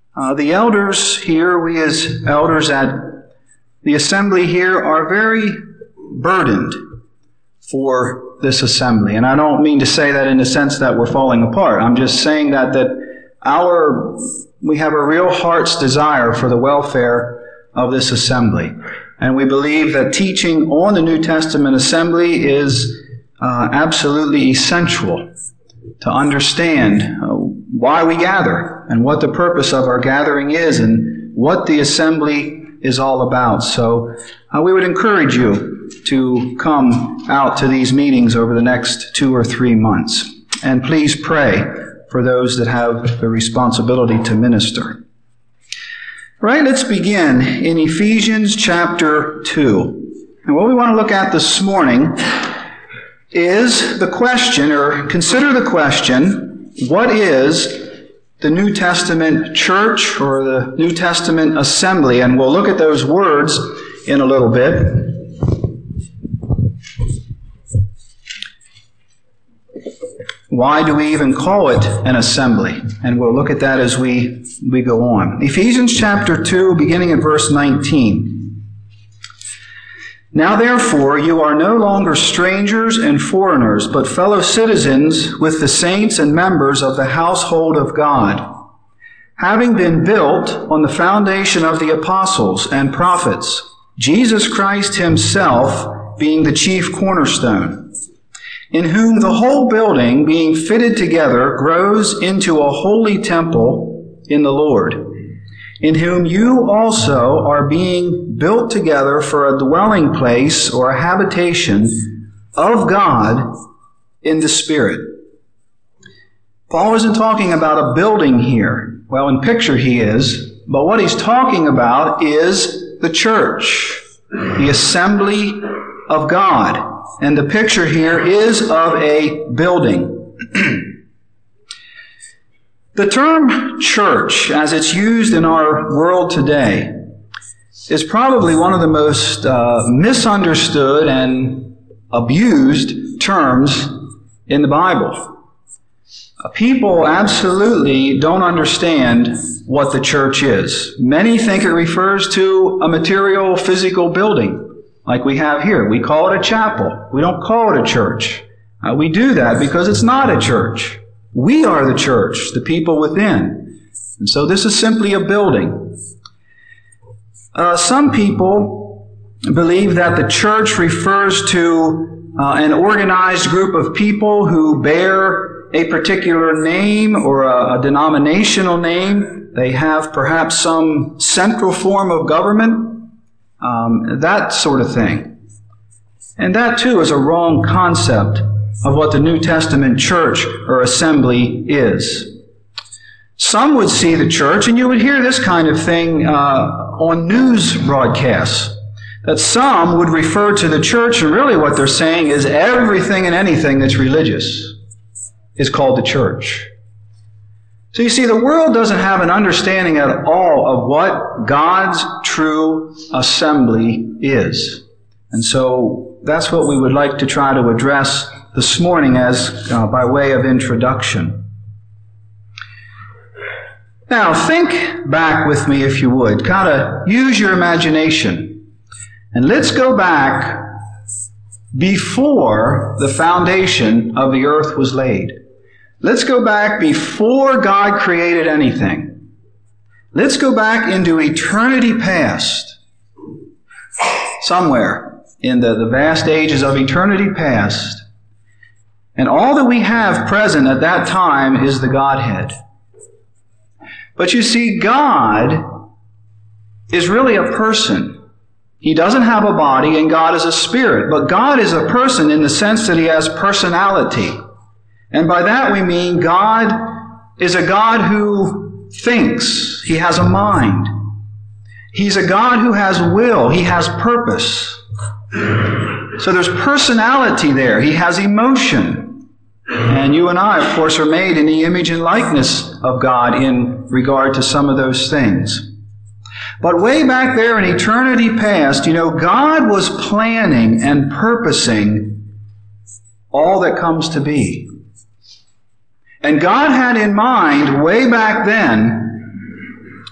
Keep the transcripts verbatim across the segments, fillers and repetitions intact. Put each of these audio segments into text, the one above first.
Uh, the elders here, we as elders at the assembly here are very burdened for this assembly. And I don't mean to say that in the sense that we're falling apart. I'm just saying that, that our, we have a real heart's desire for the welfare of this assembly. And we believe that teaching on the New Testament assembly is uh, absolutely essential to understand uh, why we gather and what the purpose of our gathering is and what the assembly is all about. So uh, we would encourage you to come out to these meetings over the next two or three months. And please pray for those that have the responsibility to minister. Right, let's begin in Ephesians chapter two. And what we want to look at this morning is the question, or consider the question, what is the New Testament church or the New Testament assembly? And we'll look at those words in a little bit. Why do we even call it an assembly? And we'll look at that as we, we go on. Ephesians chapter two, beginning at verse nineteen. Now therefore you are no longer strangers and foreigners, but fellow citizens with the saints and members of the household of God, having been built on the foundation of the apostles and prophets, Jesus Christ himself being the chief cornerstone, in whom the whole building, being fitted together, grows into a holy temple in the Lord, in whom you also are being built together for a dwelling place or a habitation of God in the Spirit. Paul isn't talking about a building here. Well, in picture he is, but what he's talking about is the church, the assembly of God. And the picture here is of a building. The term church, as it's used in our world today, is probably one of the most uh, misunderstood and abused terms in the Bible. Uh, people absolutely don't understand what the church is. Many think it refers to a material, physical building, like we have here. We call it a chapel. We don't call it a church. Uh, we do that because it's not a church. We are the church, the people within. And so this is simply a building. Uh, some people believe that the church refers to uh, an organized group of people who bear a particular name or a, a denominational name. They have perhaps some central form of government. Um, that sort of thing. And that too is a wrong concept of what the New Testament church or assembly is. Some would see the church, and you would hear this kind of thing uh, on news broadcasts, that some would refer to the church, and really what they're saying is everything and anything that's religious is called the church. So you see, the world doesn't have an understanding at all of what God's true assembly is. And so that's what we would like to try to address this morning as uh, by way of introduction. Now, think back with me, if you would. Kind of use your imagination. And let's go back before the foundation of the earth was laid. Let's go back before God created anything. Let's go back into eternity past. Somewhere in the, the vast ages of eternity past. And all that we have present at that time is the Godhead. But you see, God is really a person. He doesn't have a body, and God is a spirit. But God is a person in the sense that He has personality. And by that we mean God is a God who thinks. He has a mind. He's a God who has will. He has purpose. So there's personality there. He has emotion. And you and I, of course, are made in the image and likeness of God in regard to some of those things. But way back there in eternity past, you know, God was planning and purposing all that comes to be. And God had in mind way back then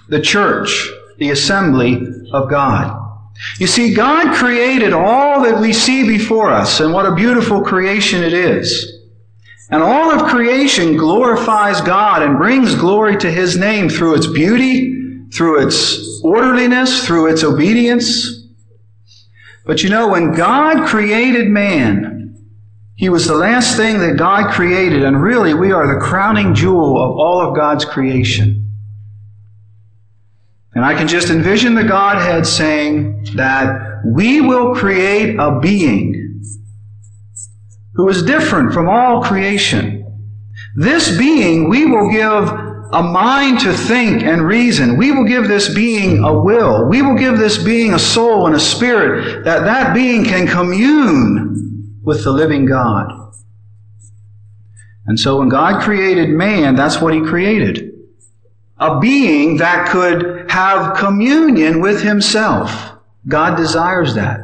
the church, the assembly of God. You see, God created all that we see before us, and what a beautiful creation it is. And all of creation glorifies God and brings glory to His name through its beauty, through its orderliness, through its obedience. But you know, when God created man, He was the last thing that God created, and really we are the crowning jewel of all of God's creation. And I can just envision the Godhead saying that we will create a being who is different from all creation. This being, we will give a mind to think and reason. We will give this being a will. We will give this being a soul and a spirit, that that being can commune with the living God. And so when God created man, that's what He created. A being that could have communion with Himself. God desires that.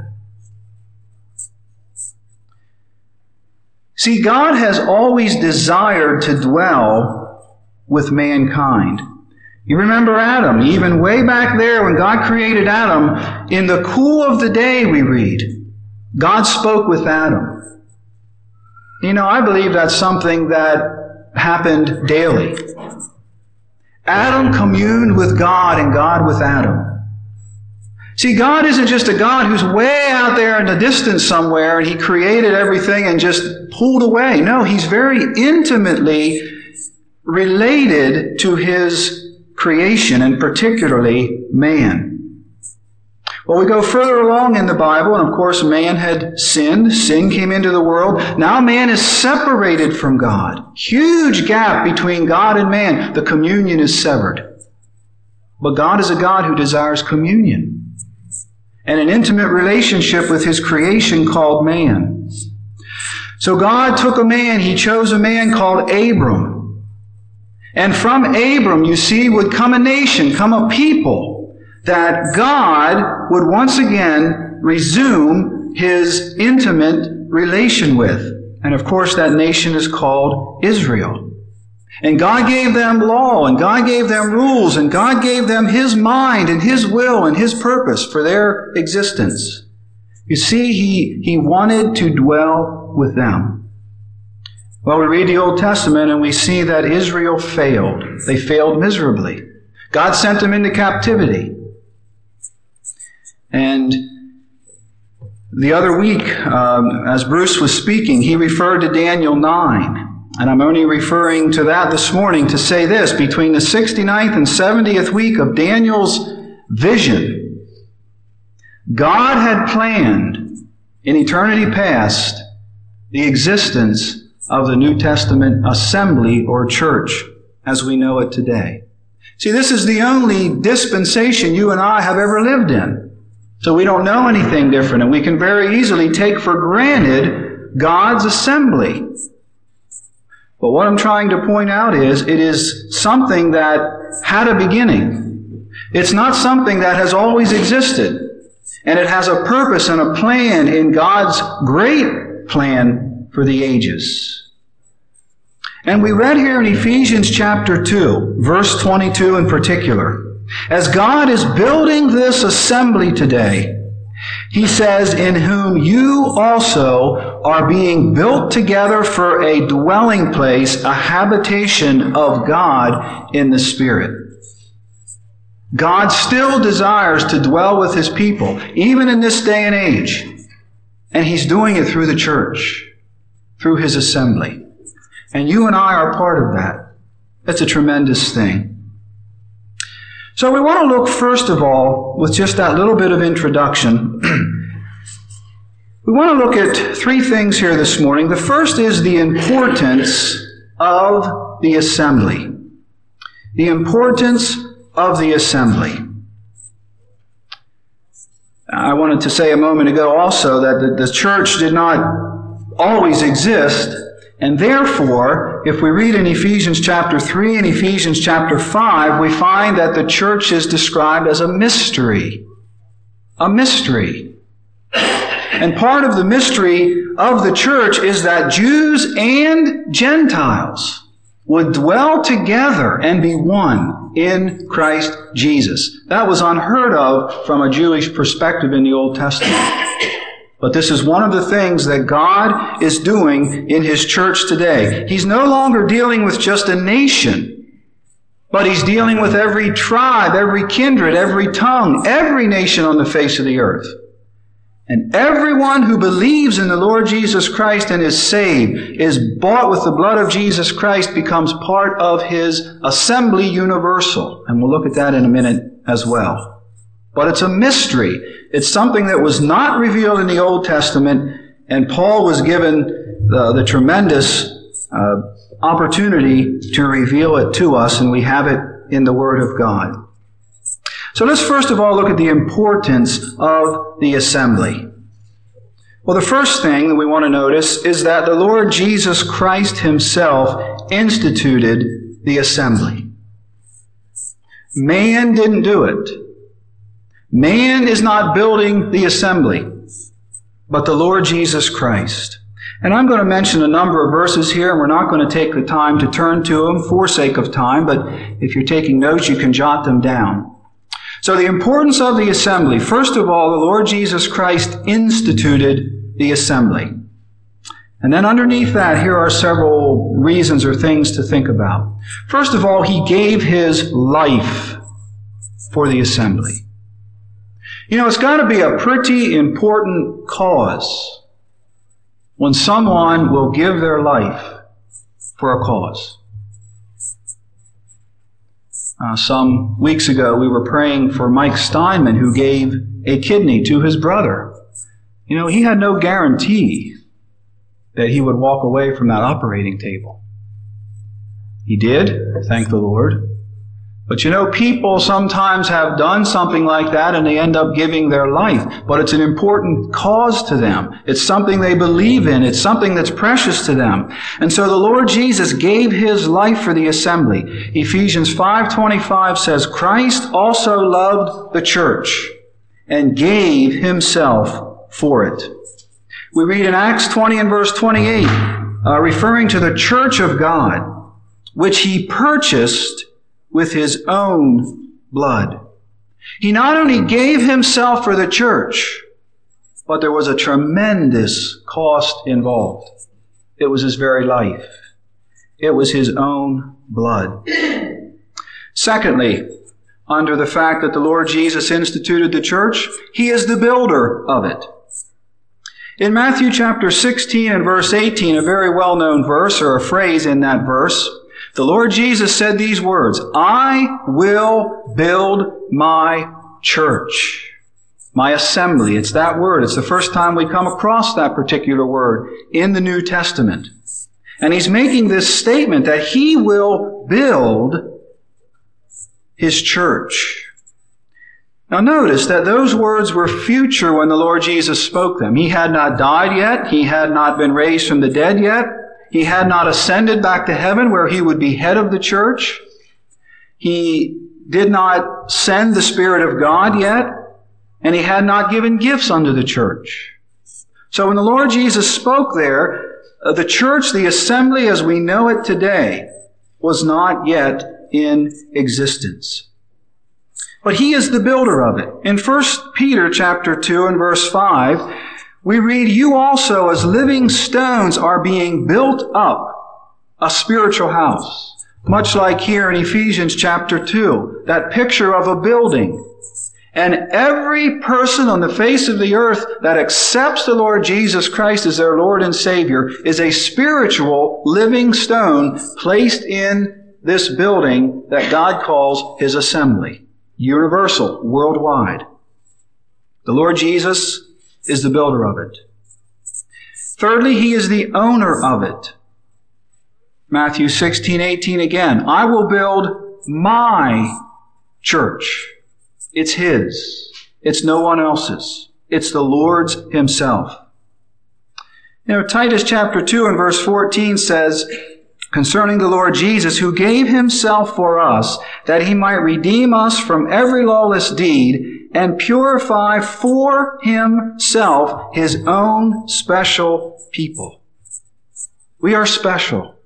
See, God has always desired to dwell with mankind. You remember Adam, even way back there when God created Adam, in the cool of the day, we read, God spoke with Adam. You know, I believe that's something that happened daily. Adam communed with God and God with Adam. See, God isn't just a God who's way out there in the distance somewhere and He created everything and just pulled away. No, He's very intimately related to His creation, and particularly man. Well, we go further along in the Bible, and of course man had sinned. Sin came into the world. Now man is separated from God. Huge gap between God and man. The communion is severed. But God is a God who desires communion and an intimate relationship with His creation called man. So God took a man, He chose a man called Abram. And from Abram, you see, would come a nation, come a people that God would once again resume His intimate relation with. And of course, that nation is called Israel. And God gave them law, and God gave them rules, and God gave them His mind and His will and His purpose for their existence. You see, He, He wanted to dwell with them. Well, we read the Old Testament and we see that Israel failed. They failed miserably. God sent them into captivity. And the other week, um, as Bruce was speaking, he referred to Daniel nine. And I'm only referring to that this morning to say this. Between the sixty-ninth and seventieth week of Daniel's vision, God had planned in eternity past the existence of the New Testament assembly or church as we know it today. See, this is the only dispensation you and I have ever lived in. So we don't know anything different, and we can very easily take for granted God's assembly. But what I'm trying to point out is, it is something that had a beginning. It's not something that has always existed. And it has a purpose and a plan in God's great plan for the ages. And we read here in Ephesians chapter two, verse twenty-two in particular, as God is building this assembly today, He says, in whom you also are being built together for a dwelling place, a habitation of God in the Spirit. God still desires to dwell with His people, even in this day and age. And He's doing it through the church, through His assembly. And you and I are part of that. That's a tremendous thing. So we want to look first of all, with just that little bit of introduction, we want to look at three things here this morning. The first is the importance of the assembly. The importance of the assembly. I wanted to say a moment ago also that the, the church did not always exist, and therefore, if we read in Ephesians chapter three and Ephesians chapter five, we find that the church is described as a mystery. A mystery. And part of the mystery of the church is that Jews and Gentiles would dwell together and be one in Christ Jesus. That was unheard of from a Jewish perspective in the Old Testament. But this is one of the things that God is doing in His church today. He's no longer dealing with just a nation, but He's dealing with every tribe, every kindred, every tongue, every nation on the face of the earth. And everyone who believes in the Lord Jesus Christ and is saved, is bought with the blood of Jesus Christ, becomes part of His assembly universal. And we'll look at that in a minute as well. But it's a mystery. It's something that was not revealed in the Old Testament, and Paul was given the, the tremendous uh, opportunity to reveal it to us, and we have it in the Word of God. So let's first of all look at the importance of the assembly. Well, the first thing that we want to notice is that the Lord Jesus Christ Himself instituted the assembly. Man didn't do it. Man is not building the assembly, but the Lord Jesus Christ. And I'm going to mention a number of verses here, and we're not going to take the time to turn to them for sake of time, but if you're taking notes, you can jot them down. So the importance of the assembly. First of all, the Lord Jesus Christ instituted the assembly. And then underneath that, here are several reasons or things to think about. First of all, He gave His life for the assembly. You know, it's got to be a pretty important cause when someone will give their life for a cause. Uh, some weeks ago, we were praying for Mike Steinman, who gave a kidney to his brother. You know, he had no guarantee that he would walk away from that operating table. He did, thank the Lord. But you know, people sometimes have done something like that and they end up giving their life. But it's an important cause to them. It's something they believe in. It's something that's precious to them. And so the Lord Jesus gave His life for the assembly. Ephesians five twenty-five says, Christ also loved the church and gave Himself for it. We read in Acts twenty and verse twenty-eight, uh, referring to the church of God, which He purchased with His own blood. He not only gave Himself for the church, but there was a tremendous cost involved. It was His very life. It was His own blood. Secondly, under the fact that the Lord Jesus instituted the church, He is the builder of it. In Matthew chapter sixteen and verse eighteen, a very well-known verse or a phrase in that verse, the Lord Jesus said these words, I will build my church, my assembly. It's that word. It's the first time we come across that particular word in the New Testament. And He's making this statement that He will build His church. Now notice that those words were future when the Lord Jesus spoke them. He had not died yet. He had not been raised from the dead yet. He had not ascended back to heaven where He would be head of the church. He did not send the Spirit of God yet, and He had not given gifts unto the church. So when the Lord Jesus spoke there, the church, the assembly as we know it today, was not yet in existence. But He is the builder of it. In First Peter chapter two and verse five, we read, you also as living stones are being built up a spiritual house. Much like here in Ephesians chapter two, that picture of a building. And every person on the face of the earth that accepts the Lord Jesus Christ as their Lord and Savior is a spiritual living stone placed in this building that God calls His assembly. Universal, worldwide. The Lord Jesus is the builder of it. Thirdly, He is the owner of it. Matthew sixteen eighteen again. I will build my church. It's His. It's no one else's. It's the Lord's Himself. You know, Titus chapter two and verse fourteen says, concerning the Lord Jesus, who gave Himself for us, that He might redeem us from every lawless deed, and purify for Himself His own special people. We are special.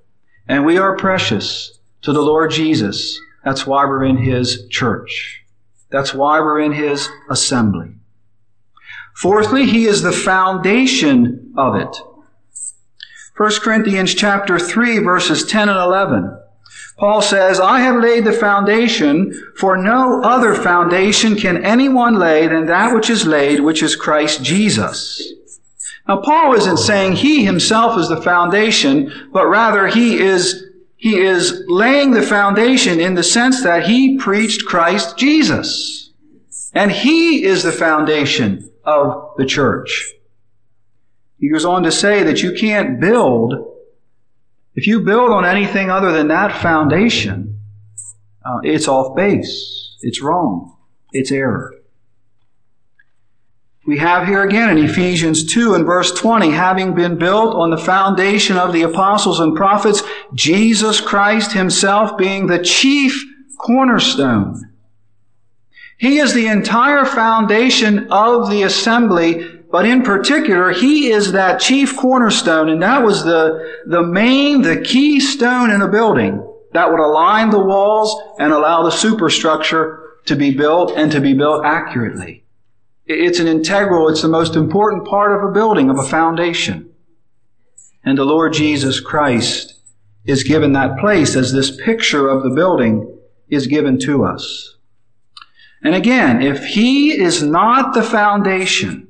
And we are precious to the Lord Jesus. That's why we're in His church. That's why we're in His assembly. Fourthly, He is the foundation of it. First Corinthians chapter three, verses ten and eleven. Paul says, I have laid the foundation, for no other foundation can anyone lay than that which is laid, which is Christ Jesus. Now, Paul isn't saying he himself is the foundation, but rather he is, he is laying the foundation in the sense that he preached Christ Jesus. And He is the foundation of the church. He goes on to say that you can't build, if you build on anything other than that foundation, uh, it's off base. It's wrong. It's error. We have here again in Ephesians two and verse twenty, having been built on the foundation of the apostles and prophets, Jesus Christ Himself being the chief cornerstone. He is the entire foundation of the assembly, but in particular, He is that chief cornerstone, and that was the, the main, the key stone in a building that would align the walls and allow the superstructure to be built and to be built accurately. It's an integral, it's the most important part of a building, of a foundation. And the Lord Jesus Christ is given that place as this picture of the building is given to us. And again, if He is not the foundation,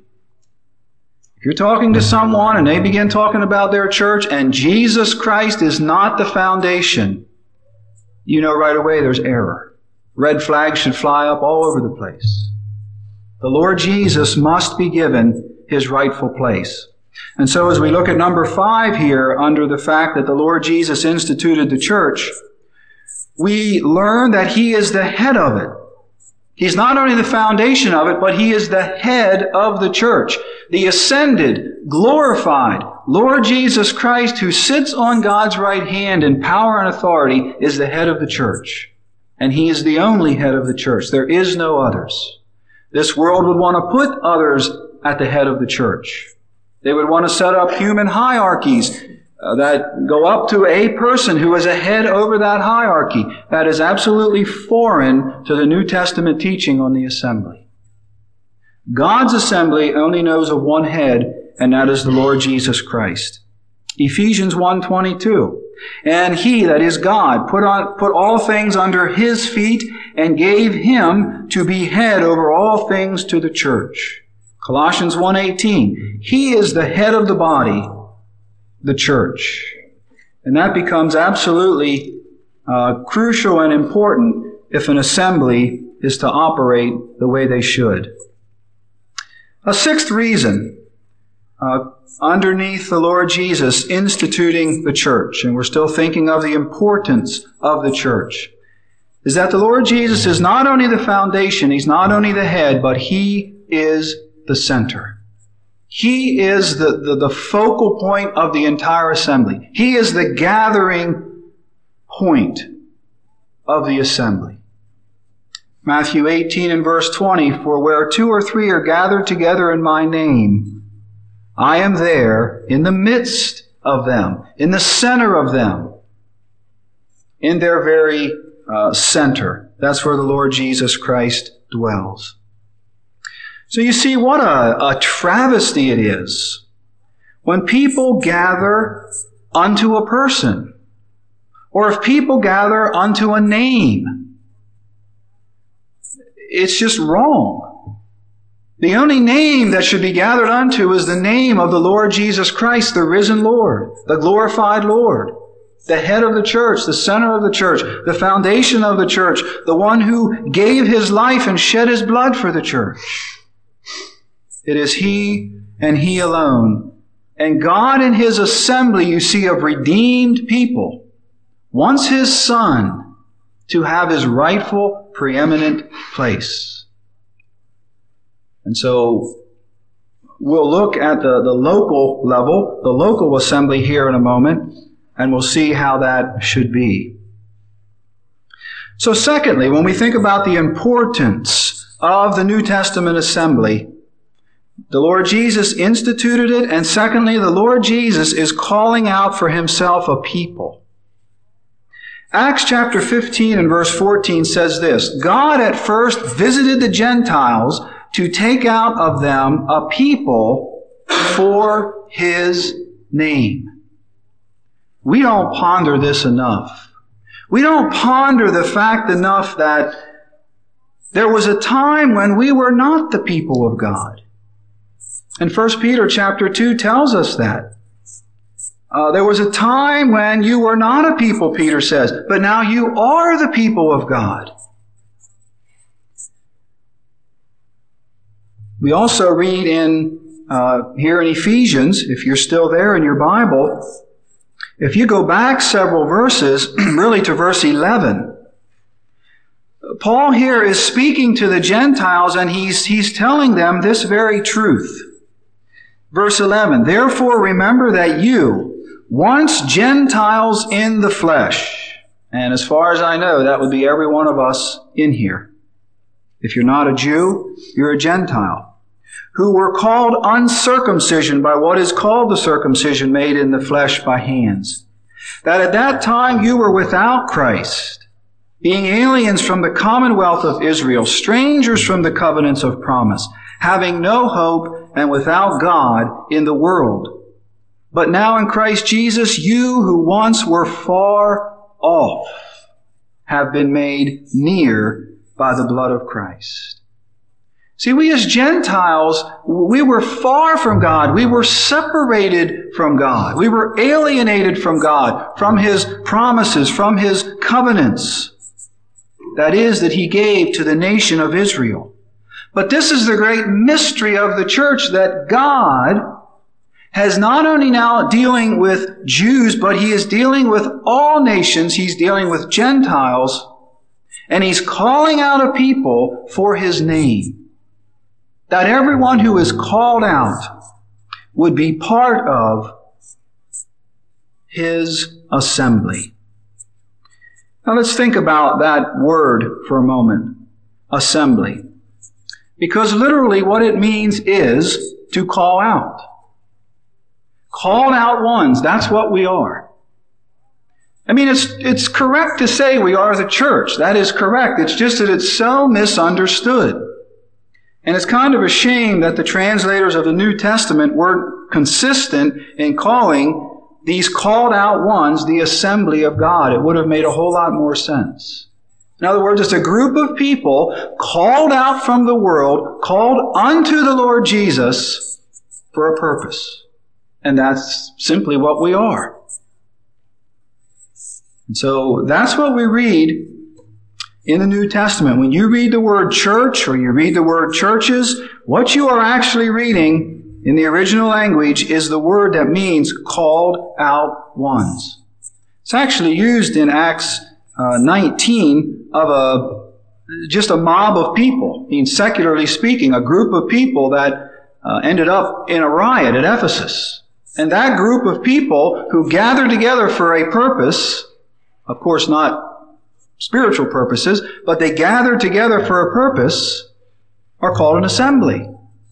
if you're talking to someone and they begin talking about their church and Jesus Christ is not the foundation, you know right away there's error. Red flags should fly up all over the place. The Lord Jesus must be given His rightful place. And so as we look at number five here, under the fact that the Lord Jesus instituted the church, we learn that He is the head of it. He's not only the foundation of it, but He is the head of the church. The ascended, glorified Lord Jesus Christ, who sits on God's right hand in power and authority, is the head of the church. And He is the only head of the church. There is no others. This world would want to put others at the head of the church. They would want to set up human hierarchies uh, that go up to a person who is a head over that hierarchy. That is absolutely foreign to the New Testament teaching on the assembly. God's assembly only knows of one head, and that is the Lord Jesus Christ. Ephesians one twenty-two. And He, that is God, put on, put all things under His feet and gave Him to be head over all things to the church. Colossians one eighteen. He is the head of the body, the church. And that becomes absolutely uh, crucial and important if an assembly is to operate the way they should. A sixth reason uh, underneath the Lord Jesus instituting the church, and we're still thinking of the importance of the church, is that the Lord Jesus is not only the foundation, He's not only the head, but He is the center. He is the, the, the focal point of the entire assembly. He is the gathering point of the assembly. Matthew eighteen and verse twenty, for where two or three are gathered together in my name, I am there in the midst of them, in the center of them, in their very uh, center. That's where the Lord Jesus Christ dwells. So you see what a, a travesty it is when people gather unto a person, or if people gather unto a name. It's just wrong. The only name that should be gathered unto is the name of the Lord Jesus Christ, the risen Lord, the glorified Lord, the head of the church, the center of the church, the foundation of the church, the one who gave His life and shed His blood for the church. It is He and He alone. And God in His assembly, you see, of redeemed people, wants His Son to have His rightful, preeminent place. And so we'll look at the, the local level, the local assembly here in a moment, and we'll see how that should be. So secondly, when we think about the importance of the New Testament assembly, the Lord Jesus instituted it, and secondly, the Lord Jesus is calling out for Himself a people. Acts chapter fifteen and verse fourteen says this, God at first visited the Gentiles to take out of them a people for His name. We don't ponder this enough. We don't ponder the fact enough that there was a time when we were not the people of God. And First Peter chapter two tells us that. Uh, there was a time when you were not a people, Peter says, but now you are the people of God. We also read in uh, here in Ephesians, if you're still there in your Bible, if you go back several verses, really to verse eleven, Paul here is speaking to the Gentiles and he's, he's telling them this very truth. Verse eleven, therefore remember that you, once Gentiles in the flesh, and as far as I know, that would be every one of us in here. If you're not a Jew, you're a Gentile, who were called uncircumcision by what is called the circumcision made in the flesh by hands. That at that time you were without Christ, being aliens from the commonwealth of Israel, strangers from the covenants of promise, having no hope and without God in the world. But now in Christ Jesus, you who once were far off have been made near by the blood of Christ. See, we as Gentiles, we were far from God. We were separated from God. We were alienated from God, from His promises, from His covenants. That is, that He gave to the nation of Israel. But this is the great mystery of the church, that God has not only now dealing with Jews, but He is dealing with all nations. He's dealing with Gentiles, and He's calling out a people for His name. That everyone who is called out would be part of His assembly. Now let's think about that word for a moment, assembly. Because literally what it means is to call out. Called out ones, that's what we are. I mean, it's it's correct to say we are the church. That is correct. It's just that it's so misunderstood. And it's kind of a shame that the translators of the New Testament weren't consistent in calling these called out ones the assembly of God. It would have made a whole lot more sense. In other words, it's a group of people called out from the world, called unto the Lord Jesus for a purpose. And that's simply what we are. And so that's what we read in the New Testament. When you read the word church or you read the word churches, what you are actually reading in the original language is the word that means called out ones. It's actually used in Acts uh, nineteen of a just a mob of people, I mean, secularly speaking, a group of people that uh, ended up in a riot at Ephesus. And that group of people who gathered together for a purpose, of course not spiritual purposes, but they gathered together for a purpose, are called an assembly.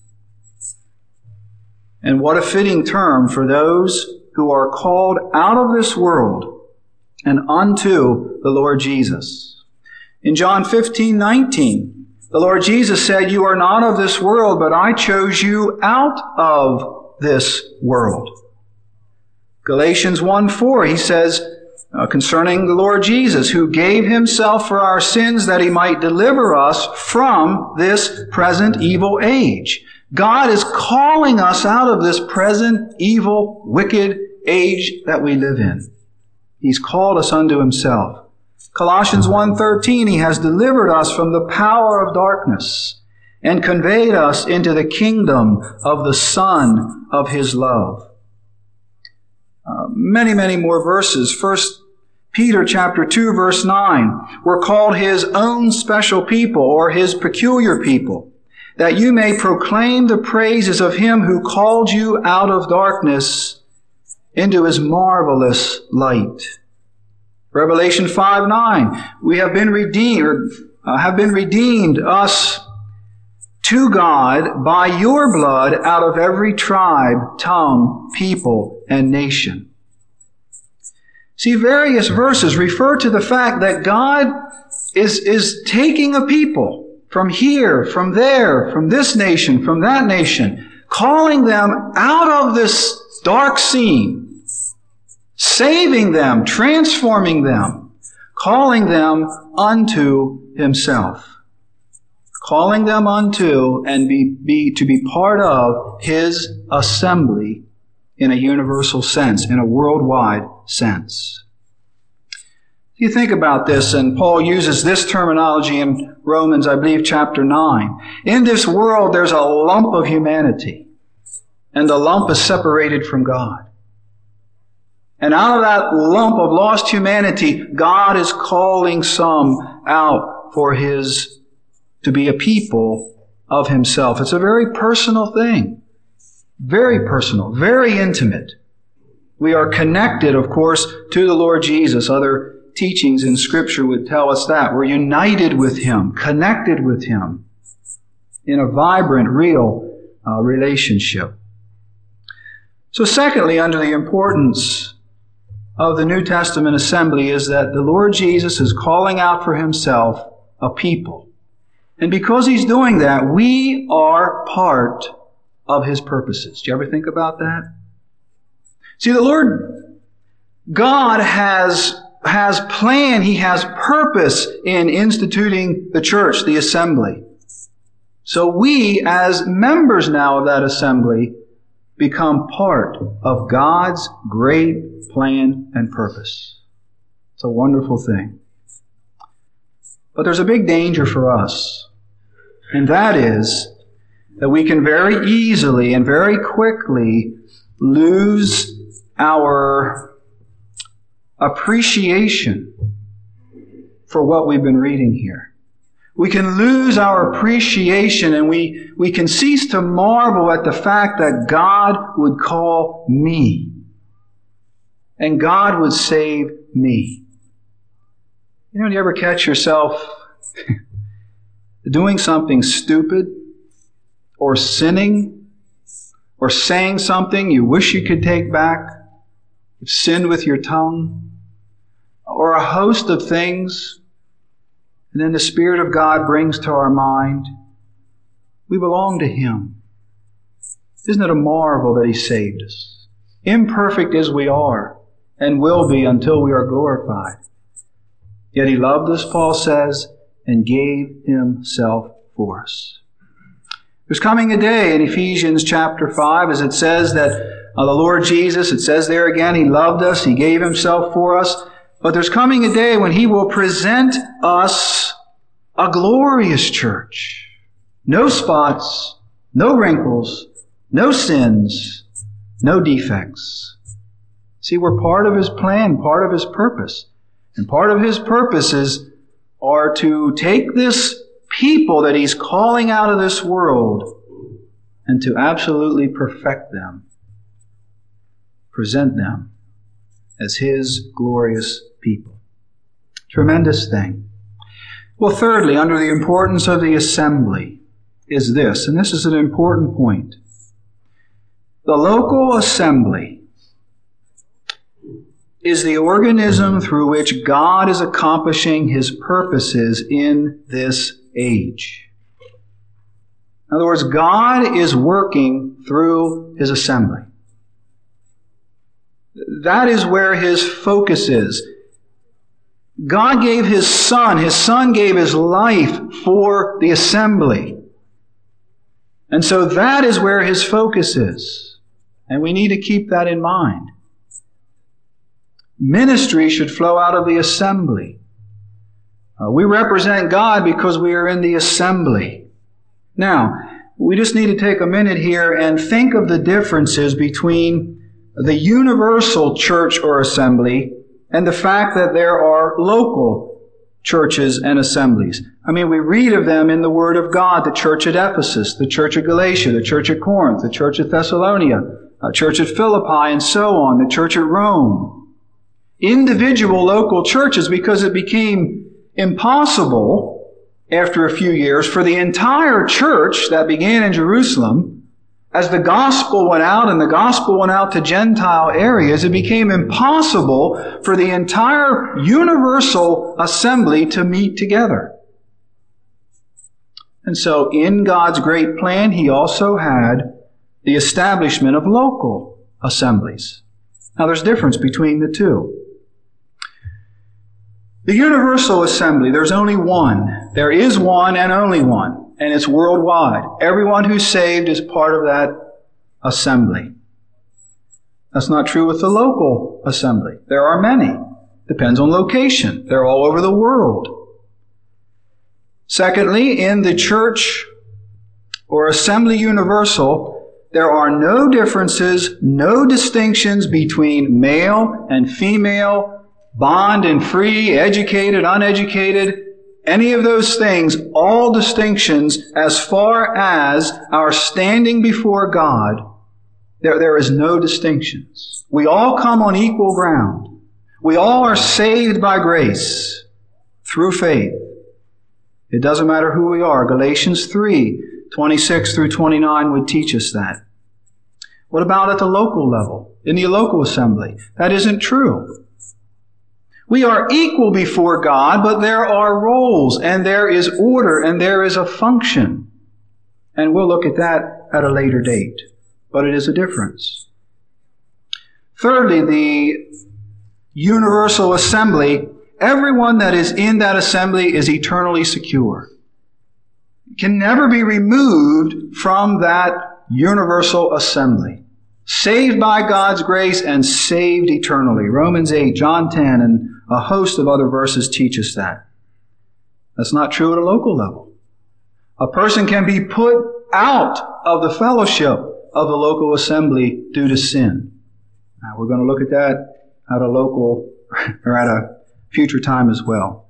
And what a fitting term for those who are called out of this world and unto the Lord Jesus. In John fifteen nineteen, the Lord Jesus said, you are not of this world, but I chose you out of this world. Galatians one four, he says, uh, concerning the Lord Jesus, who gave Himself for our sins that He might deliver us from this present evil age. God is calling us out of this present evil, wicked age that we live in. He's called us unto Himself. Colossians one thirteen, He has delivered us from the power of darkness and conveyed us into the kingdom of the Son of His love. Uh, many, many more verses. First Peter chapter two, verse nine. We're called His own special people, or His peculiar people, that you may proclaim the praises of Him who called you out of darkness into His marvelous light. Revelation five nine. We have been redeemed, or, uh, have been redeemed, us, to God by your blood out of every tribe, tongue, people, and nation. See, various verses refer to the fact that God is, is taking a people from here, from there, from this nation, from that nation, calling them out of this dark scene, saving them, transforming them, calling them unto Himself. Calling them unto and be, be to be part of His assembly in a universal sense, in a worldwide sense. You think about this, and Paul uses this terminology in Romans, I believe, chapter nine. In this world, there's a lump of humanity, and the lump is separated from God. And out of that lump of lost humanity, God is calling some out for His to be a people of Himself. It's a very personal thing. Very personal. Very intimate. We are connected, of course, to the Lord Jesus. Other teachings in Scripture would tell us that. We're united with Him, connected with Him in a vibrant, real uh, relationship. So secondly, under the importance of the New Testament assembly is that the Lord Jesus is calling out for Himself a people. And because He's doing that, we are part of His purposes. Do you ever think about that? See, the Lord God has, has planned, He has purpose in instituting the church, the assembly. So we, as members now of that assembly, become part of God's great plan and purpose. It's a wonderful thing. But there's a big danger for us. And that is that we can very easily and very quickly lose our appreciation for what we've been reading here. We can lose our appreciation, and we, we can cease to marvel at the fact that God would call me. And God would save me. You know, do you ever catch yourself doing something stupid, or sinning, or saying something you wish you could take back? You've sinned with your tongue, or a host of things, and then the Spirit of God brings to our mind, we belong to Him. Isn't it a marvel that He saved us? Imperfect as we are, and will be until we are glorified. Yet He loved us, Paul says, and gave Himself for us. There's coming a day in Ephesians chapter five, as it says that uh, the Lord Jesus, it says there again, He loved us, He gave Himself for us. But there's coming a day when He will present us a glorious church. No spots, no wrinkles, no sins, no defects. See, we're part of His plan, part of His purpose. And part of His purposes are to take this people that He's calling out of this world and to absolutely perfect them, present them as His glorious people. Tremendous thing. Well, thirdly, under the importance of the assembly is this, and this is an important point. The local assembly is the organism through which God is accomplishing His purposes in this age. In other words, God is working through His assembly. That is where His focus is. God gave His Son. His Son gave His life for the assembly. And so that is where His focus is. And we need to keep that in mind. Ministry should flow out of the assembly. Uh, we represent God because we are in the assembly. Now, we just need to take a minute here and think of the differences between the universal church or assembly and the fact that there are local churches and assemblies. I mean, we read of them in the Word of God, the church at Ephesus, the church at Galatia, the church at Corinth, the church at Thessalonica, the church at Philippi, and so on, the church at Rome. Individual local churches, because it became impossible after a few years for the entire church that began in Jerusalem As the gospel went out and the gospel went out to Gentile areas, it became impossible for the entire universal assembly to meet together. And so in God's great plan, He also had the establishment of local assemblies. Now there's a difference between the two. The universal assembly, there's only one. There is one and only one. And it's worldwide. Everyone who's saved is part of that assembly. That's not true with the local assembly. There are many. Depends on location. They're all over the world. Secondly, in the church or assembly universal, there are no differences, no distinctions between male and female, bond and free, educated, uneducated, any of those things, all distinctions as far as our standing before God, there, there is no distinctions. We all come on equal ground. We all are saved by grace through faith. It doesn't matter who we are. Galatians three, twenty-six through twenty-nine would teach us that. What about at the local level, in the local assembly? That isn't true. We are equal before God, but there are roles, and there is order, and there is a function. And we'll look at that at a later date. But it is a difference. Thirdly, the universal assembly, everyone that is in that assembly is eternally secure. Can never be removed from that universal assembly. Saved by God's grace and saved eternally. Romans eight, John ten, and a host of other verses teach us that. That's not true at a local level. A person can be put out of the fellowship of the local assembly due to sin. Now, we're going to look at that at a local or at a future time as well.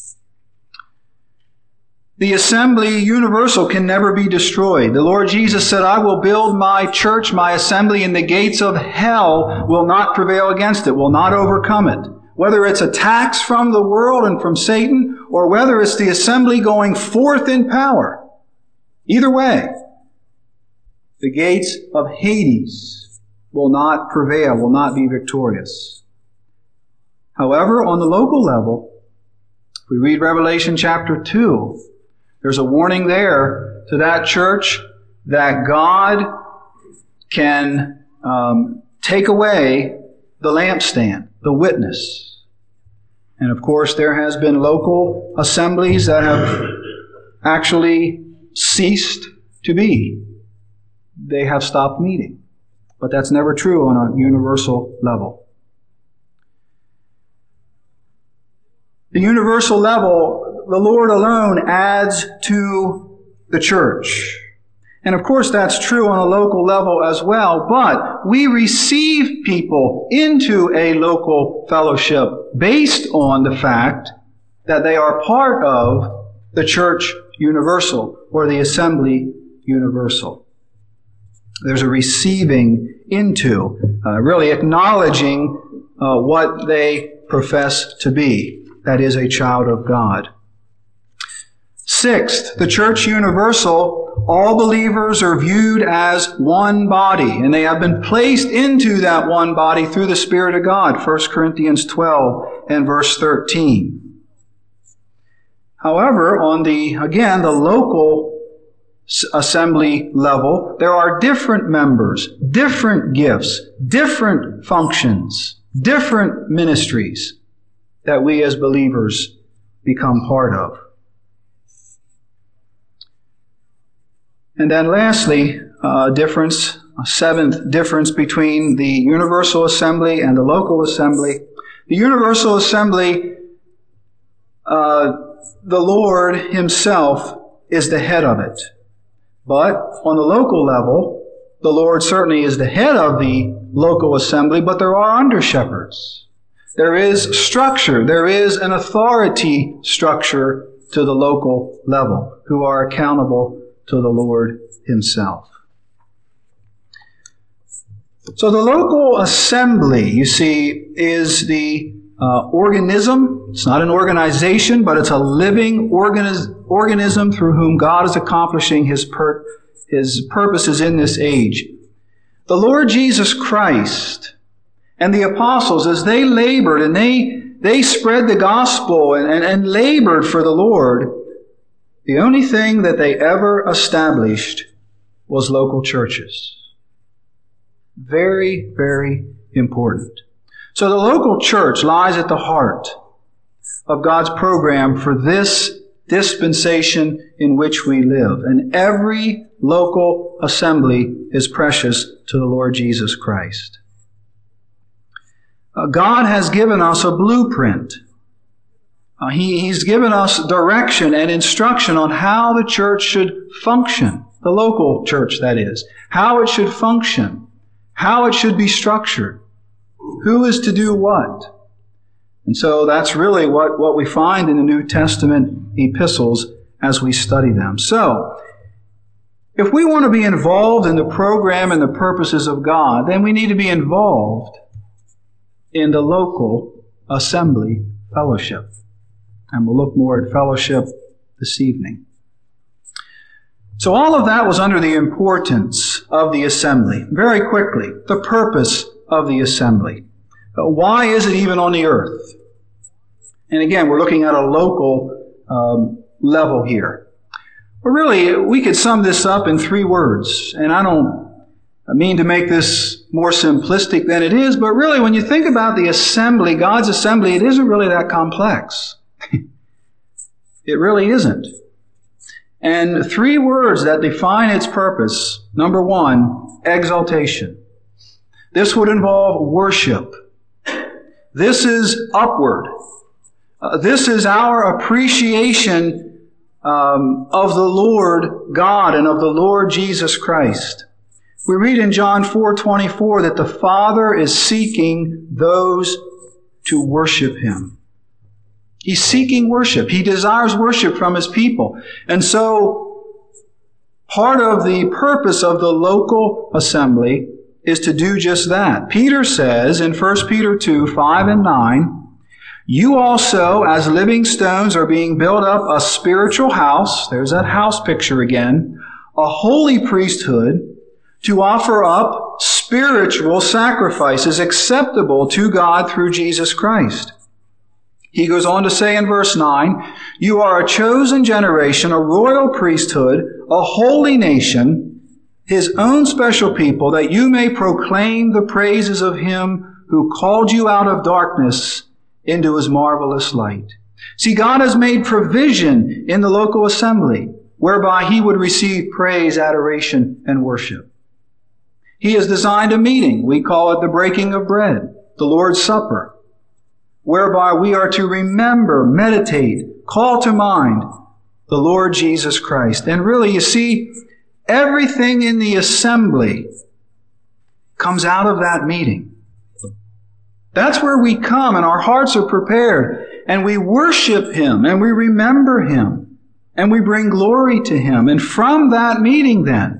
The assembly universal can never be destroyed. The Lord Jesus said, I will build my church, my assembly, and the gates of hell will not prevail against it, will not overcome it. Whether it's attacks from the world and from Satan, or whether it's the assembly going forth in power. Either way, the gates of Hades will not prevail, will not be victorious. However, on the local level, if we read Revelation chapter two, there's a warning there to that church that God can um, take away the lampstand, the witness. And of course, there has been local assemblies that have actually ceased to be. They have stopped meeting. But that's never true on a universal level. The universal level, the Lord alone adds to the church. And of course that's true on a local level as well, but we receive people into a local fellowship based on the fact that they are part of the church universal or the assembly universal. There's a receiving into, uh, really acknowledging uh, what they profess to be. That is a child of God. Sixth, the church universal, all believers are viewed as one body, and they have been placed into that one body through the Spirit of God, First Corinthians twelve and verse thirteen. However, on the, again, the local assembly level, there are different members, different gifts, different functions, different ministries that we as believers become part of. And then lastly, a difference, a seventh difference between the universal assembly and the local assembly. The universal assembly, uh, the Lord Himself is the head of it. But on the local level, the Lord certainly is the head of the local assembly, but there are under-shepherds. There is structure. There is an authority structure to the local level who are accountable to the Lord Himself. So the local assembly, you see, is the uh, organism. It's not an organization, but it's a living organiz- organism through whom God is accomplishing His, per- His purposes in this age. The Lord Jesus Christ and the apostles, as they labored and they, they spread the gospel and, and, and labored for the Lord, the only thing that they ever established was local churches. Very, very important. So the local church lies at the heart of God's program for this dispensation in which we live. And every local assembly is precious to the Lord Jesus Christ. Uh, God has given us a blueprint. Uh, he, he's given us direction and instruction on how the church should function. The local church, that is. How it should function. How it should be structured. Who is to do what? And so that's really what, what we find in the New Testament epistles as we study them. So, if we want to be involved in the program and the purposes of God, then we need to be involved in the local assembly fellowship. And we'll look more at fellowship this evening. So all of that was under the importance of the assembly. Very quickly, the purpose of the assembly. But why is it even on the earth? And again, we're looking at a local um, level here. But really, we could sum this up in three words. And I don't mean to make this more simplistic than it is, but really when you think about the assembly, God's assembly, it isn't really that complex. It really isn't. And three words that define its purpose. Number one, exaltation. This would involve worship. This is upward. Uh, this is our appreciation um, of the Lord God and of the Lord Jesus Christ. We read in John four twenty-four that the Father is seeking those to worship Him. He's seeking worship. He desires worship from His people. And so, part of the purpose of the local assembly is to do just that. Peter says in First Peter two, five and nine, you also, as living stones, are being built up a spiritual house, there's that house picture again, a holy priesthood, to offer up spiritual sacrifices acceptable to God through Jesus Christ. He goes on to say in verse nine, you are a chosen generation, a royal priesthood, a holy nation, His own special people, that you may proclaim the praises of Him who called you out of darkness into His marvelous light. See, God has made provision in the local assembly whereby He would receive praise, adoration, and worship. He has designed a meeting. We call it the breaking of bread, the Lord's Supper, whereby we are to remember, meditate, call to mind the Lord Jesus Christ. And really, you see, everything in the assembly comes out of that meeting. That's where we come and our hearts are prepared and we worship Him and we remember Him and we bring glory to Him. And from that meeting then,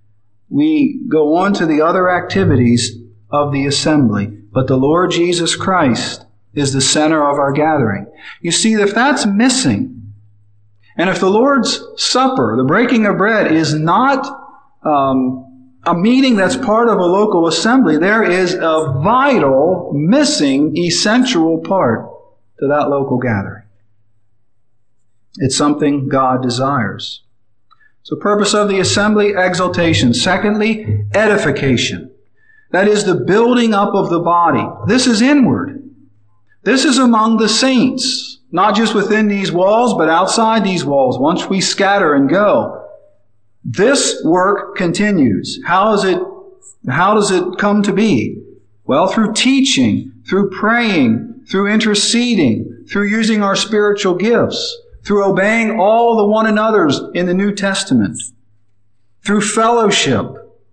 we go on to the other activities of the assembly. But the Lord Jesus Christ is the center of our gathering. You see, if that's missing, and if the Lord's Supper, the breaking of bread, is not um, a meeting that's part of a local assembly, there is a vital, missing, essential part to that local gathering. It's something God desires. So purpose of the assembly, exaltation. Secondly, edification. That is the building up of the body. This is inward. This is among the saints, not just within these walls, but outside these walls, once we scatter and go. This work continues. How is it, how does it come to be? Well, through teaching, through praying, through interceding, through using our spiritual gifts, through obeying all the one another's in the New Testament, through fellowship.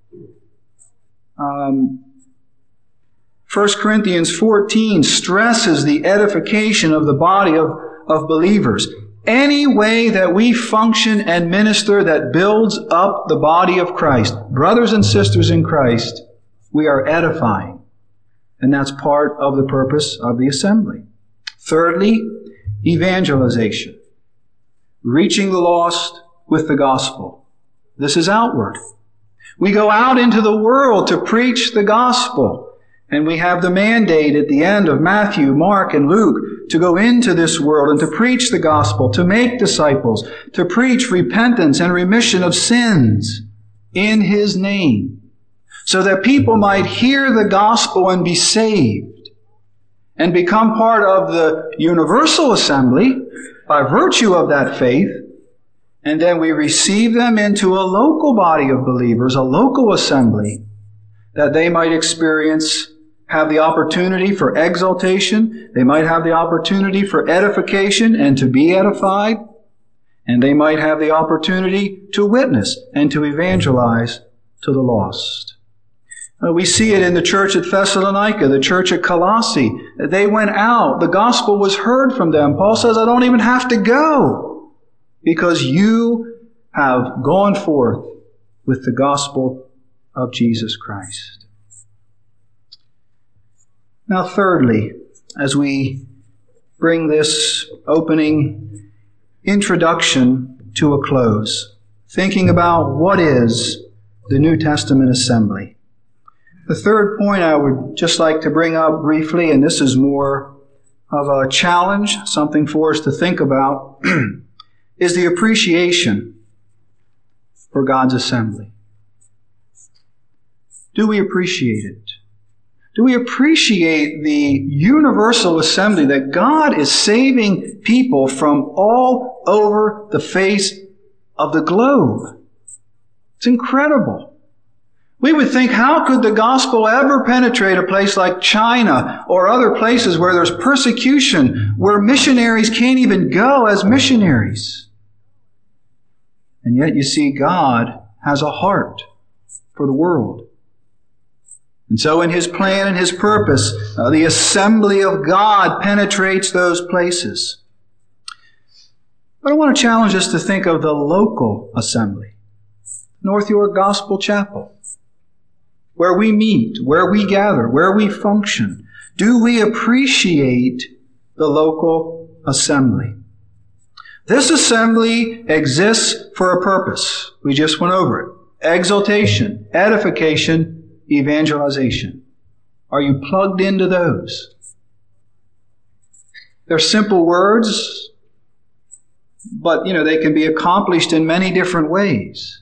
Um, First Corinthians fourteen stresses the edification of the body of, of believers. Any way that we function and minister that builds up the body of Christ, brothers and sisters in Christ, we are edifying. And that's part of the purpose of the assembly. Thirdly, evangelization. Reaching the lost with the gospel. This is outward. We go out into the world to preach the gospel. And we have the mandate at the end of Matthew, Mark, and Luke to go into this world and to preach the gospel, to make disciples, to preach repentance and remission of sins in His name, so that people might hear the gospel and be saved and become part of the universal assembly by virtue of that faith. And then we receive them into a local body of believers, a local assembly, that they might experience, have the opportunity for exaltation, they might have the opportunity for edification and to be edified, and they might have the opportunity to witness and to evangelize to the lost. Uh, we see it in the church at Thessalonica, the church at Colossae. They went out, the gospel was heard from them. Paul says, I don't even have to go, because you have gone forth with the gospel of Jesus Christ. Now, thirdly, as we bring this opening introduction to a close, thinking about what is the New Testament assembly. The third point I would just like to bring up briefly, and this is more of a challenge, something for us to think about, is the appreciation for God's assembly. Do we appreciate it? Do we appreciate the universal assembly that God is saving people from all over the face of the globe? It's incredible. We would think, how could the gospel ever penetrate a place like China or other places where there's persecution, where missionaries can't even go as missionaries? And yet you see, God has a heart for the world. And so in His plan and His purpose, uh, the assembly of God penetrates those places. But I want to challenge us to think of the local assembly. North York Gospel Chapel. Where we meet, where we gather, where we function. Do we appreciate the local assembly? This assembly exists for a purpose. We just went over it. Exaltation, edification, evangelization. Are you plugged into those? They're simple words, but, you know, they can be accomplished in many different ways.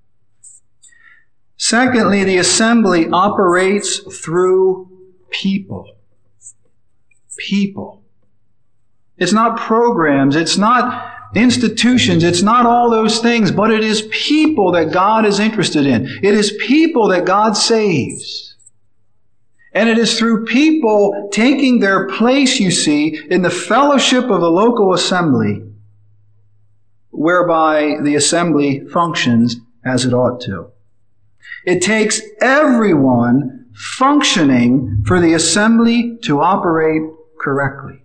Secondly, the assembly operates through people. People. It's not programs, it's not institutions, it's not all those things, but it is people that God is interested in. It is people that God saves. And it is through people taking their place, you see, in the fellowship of the local assembly, whereby the assembly functions as it ought to. It takes everyone functioning for the assembly to operate correctly.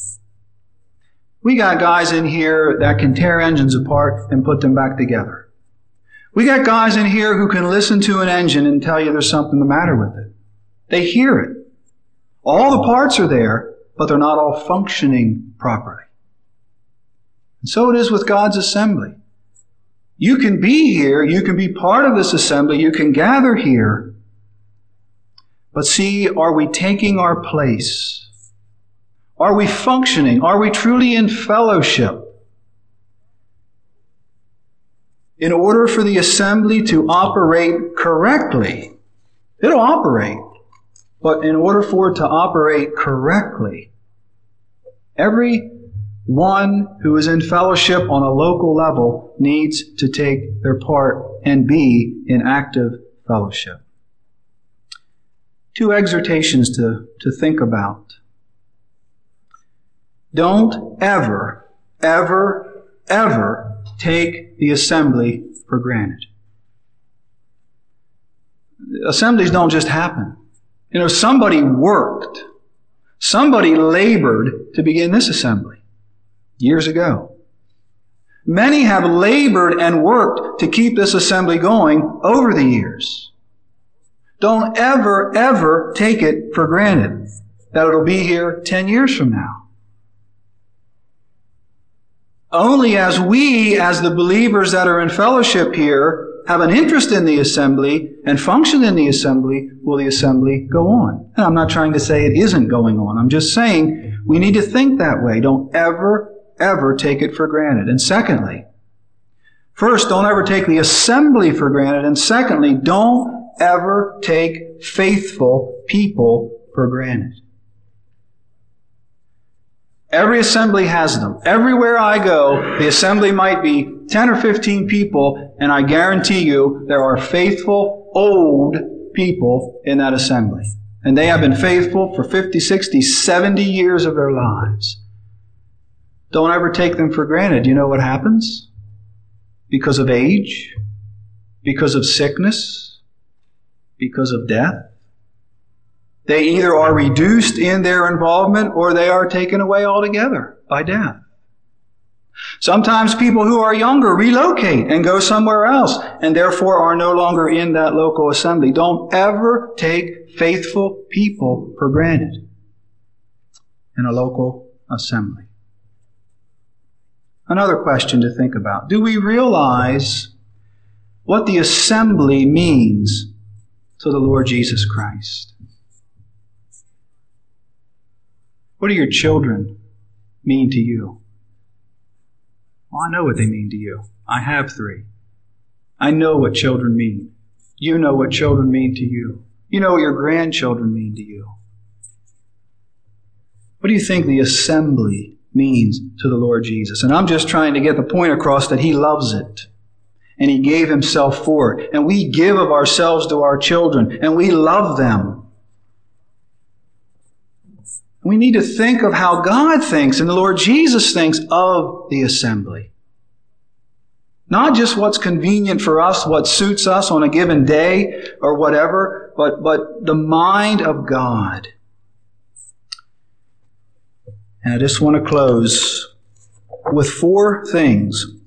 We got guys in here that can tear engines apart and put them back together. We got guys in here who can listen to an engine and tell you there's something the matter with it. They hear it. All the parts are there, but they're not all functioning properly. And so it is with God's assembly. You can be here, you can be part of this assembly, you can gather here, but see, are we taking our place? Are we functioning? Are we truly in fellowship? In order for the assembly to operate correctly, it'll operate, but in order for it to operate correctly, every one who is in fellowship on a local level needs to take their part and be in active fellowship. Two exhortations to, to think about. Don't ever, ever, ever take the assembly for granted. Assemblies don't just happen. You know, somebody worked, somebody labored to begin this assembly years ago. Many have labored and worked to keep this assembly going over the years. Don't ever, ever take it for granted that it'll be here ten years from now. Only as we, as the believers that are in fellowship here, have an interest in the assembly and function in the assembly, will the assembly go on. And I'm not trying to say it isn't going on. I'm just saying we need to think that way. Don't ever, ever take it for granted. And secondly, first, don't ever take the assembly for granted. And secondly, don't ever take faithful people for granted. Every assembly has them. Everywhere I go, the assembly might be ten or fifteen people, and I guarantee you there are faithful, old people in that assembly. And they have been faithful for fifty, sixty, seventy years of their lives. Don't ever take them for granted. You know what happens? Because of age, because of sickness, because of death. They either are reduced in their involvement or they are taken away altogether by death. Sometimes people who are younger relocate and go somewhere else and therefore are no longer in that local assembly. Don't ever take faithful people for granted in a local assembly. Another question to think about. Do we realize what the assembly means to the Lord Jesus Christ? What do your children mean to you? Well, I know what they mean to you. I have three. I know what children mean. You know what children mean to you. You know what your grandchildren mean to you. What do you think the assembly means to the Lord Jesus? And I'm just trying to get the point across that He loves it. And He gave Himself for it. And we give of ourselves to our children. And we love them. We need to think of how God thinks and the Lord Jesus thinks of the assembly. Not just what's convenient for us, what suits us on a given day or whatever, but, but the mind of God. And I just want to close with four things